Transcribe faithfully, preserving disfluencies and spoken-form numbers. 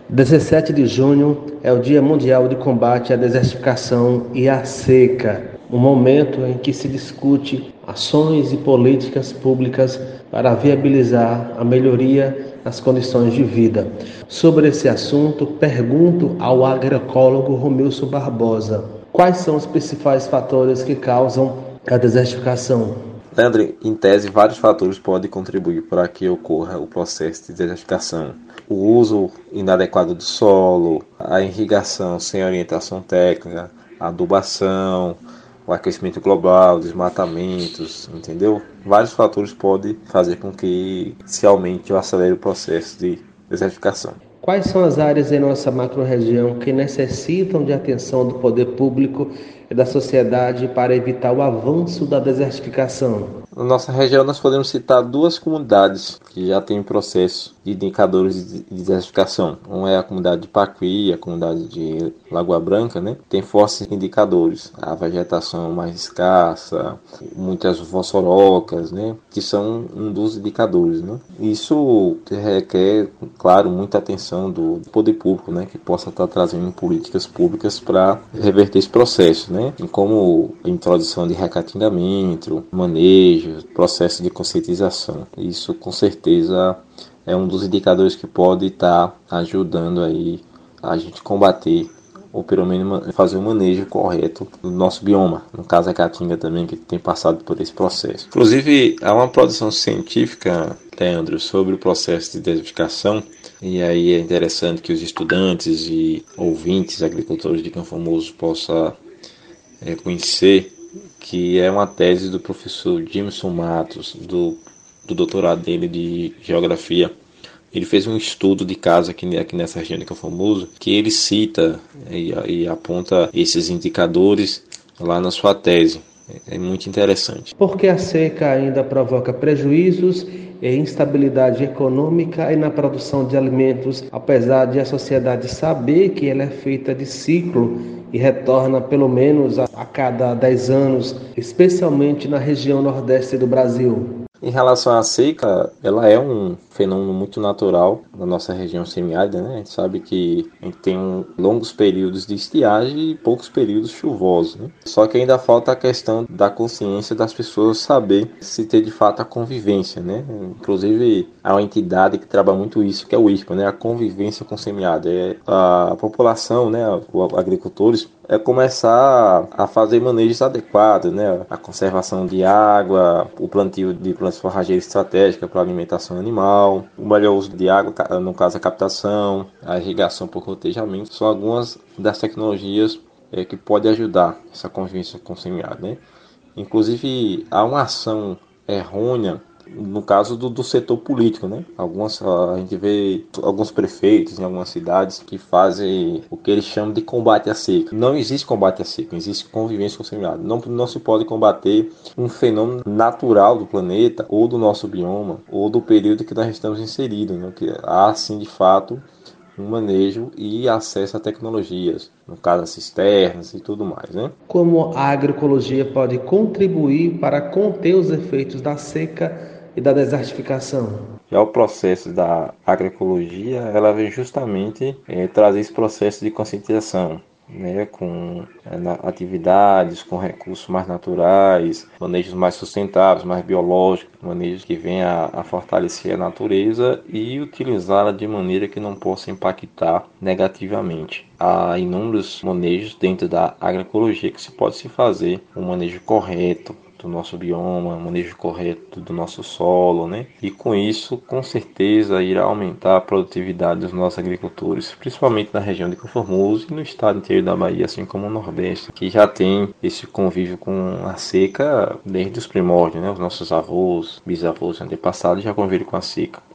dezessete de junho é o Dia Mundial de Combate à Desertificação e à Seca, um momento em que se discute ações e políticas públicas para viabilizar a melhoria nas condições de vida. Sobre esse assunto, pergunto ao agroecólogo Romilson Barbosa: quais são os principais fatores que causam a desertificação? Leandro, em tese, vários fatores podem contribuir para que ocorra o processo de desertificação. O uso inadequado do solo, a irrigação sem orientação técnica, a adubação, o aquecimento global, desmatamentos, entendeu? Vários fatores podem fazer com que se aumente ou acelere o processo de desertificação. Quais são as áreas em nossa macro-região que necessitam de atenção do poder público e da sociedade para evitar o avanço da desertificação? Na nossa região, nós podemos citar duas comunidades que já têm processo de indicadores de desertificação. Uma é a comunidade de Pacuí, a comunidade de Lagoa Branca, né? Tem fortes indicadores. A vegetação mais escassa, muitas vossorocas, né? Que são um dos indicadores, né? Isso requer, claro, muita atenção do poder público, né? Que possa estar trazendo políticas públicas para reverter esse processo, né? Como a introdução de recatingamento, manejo, processo de conscientização. Isso com certeza é um dos indicadores que pode estar ajudando aí a gente combater ou pelo menos fazer o manejo correto do nosso bioma. No caso a caatinga também, que tem passado por esse processo. Inclusive há uma produção científica, Leandro, sobre o processo de desertificação, e aí é interessante que os estudantes e ouvintes, agricultores de Campo Formoso possam é, conhecer, que é uma tese do professor Jameson Matos, do, do doutorado dele de Geografia. Ele fez um estudo de caso aqui, aqui nessa região de Campo Formoso, que ele cita e, e aponta esses indicadores lá na sua tese. É muito interessante. Porque a seca ainda provoca prejuízos e instabilidade econômica e na produção de alimentos, apesar de a sociedade saber que ela é feita de ciclo e retorna pelo menos a, a cada dez anos, especialmente na região nordeste do Brasil. Em relação à seca, ela é um fenômeno muito natural na nossa região semiárida, né? A gente sabe que a gente tem um, longos períodos de estiagem e poucos períodos chuvosos, né? Só que ainda falta a questão da consciência das pessoas saber se ter de fato a convivência, né? Inclusive, há uma entidade que trabalha muito isso, que é o IRPA, né? A convivência com semiárido. É a população, né? Os agricultores, é começar a fazer manejos adequados, né? A conservação de água, o plantio de plantas forrageiras estratégicas para alimentação animal, o melhor uso de água, no caso a captação, a irrigação por gotejamento, são algumas das tecnologias é, que podem ajudar essa convivência com o semiárido, né? Inclusive, há uma ação errônea no caso do, do setor político, né? Algumas, a gente vê alguns prefeitos em algumas cidades que fazem o que eles chamam de combate à seca. Não existe combate à seca, existe convivência com o semiárido. Não, não se pode combater um fenômeno natural do planeta, ou do nosso bioma, ou do período que nós estamos inseridos, né? Que há, sim, de fato, um manejo e acesso a tecnologias, no caso as cisternas e tudo mais, né? Como a agroecologia pode contribuir para conter os efeitos da seca e da desertificação? Já o processo da agroecologia, ela vem justamente é, trazer esse processo de conscientização, né, com é, atividades, com recursos mais naturais, manejos mais sustentáveis, mais biológicos, manejos que venham a, a fortalecer a natureza e utilizá-la de maneira que não possa impactar negativamente. Há inúmeros manejos dentro da agroecologia que se pode se fazer um manejo correto do nosso bioma, manejo correto do nosso solo, né? E com isso, com certeza, irá aumentar a produtividade dos nossos agricultores, principalmente na região de Campo Formoso e no estado inteiro da Bahia, assim como o Nordeste, que já tem esse convívio com a seca desde os primórdios, né? Os nossos avós, bisavós, antepassados já conviveram com a seca.